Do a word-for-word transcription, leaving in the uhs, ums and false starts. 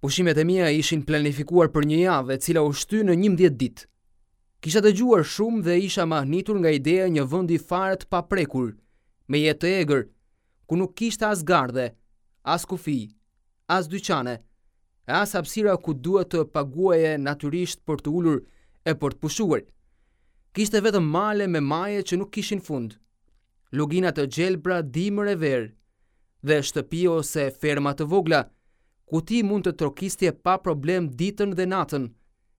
Pushimet e mia ishin planifikuar për një javë, e cila u shty në njëmbëdhjetë ditë. Kisha dëgjuar shumë dhe isha mahnitur nga ideja një vendi fare të paprekur, me jetë të egër, ku nuk kishte as gardhe, as kufi, as dyqane, as hapësira ku duhet të paguaje natyrisht për të ulur e për të pushuar. Kishte vetëm male me maje që nuk kishin fund, lugina të gjelbra dimër e verë, dhe shtëpi ose ferma të vogla, ku ti mund të trokistje pa problem ditën dhe natën,